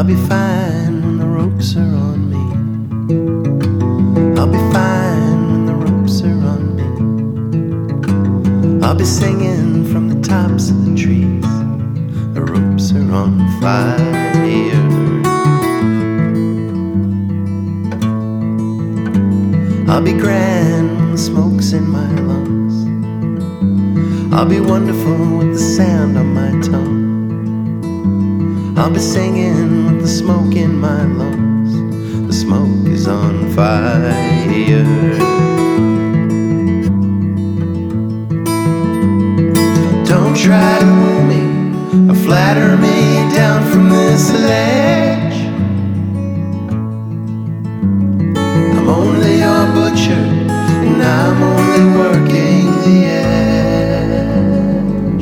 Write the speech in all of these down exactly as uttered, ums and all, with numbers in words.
be fine when the ropes are on me. I'll be fine when the ropes are on me. I'll be singing from the tops of the trees. The ropes are on fire. I'll be grand when the smoke's in my lungs. I'll be wonderful with the sand on my tongue. I'll be singing with the smoke in my lungs. The smoke is on fire. Don't try to woo me or flatter me down from this ledge. I'm only your butcher, and I'm only working the edge.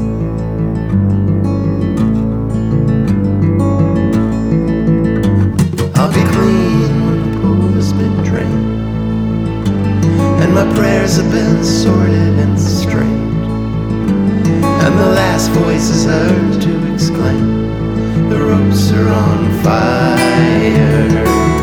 I'll be clean when the pool has been drained, and my prayers have been sorted and strained, and the last voice is heard to exclaim, the ropes are on fire.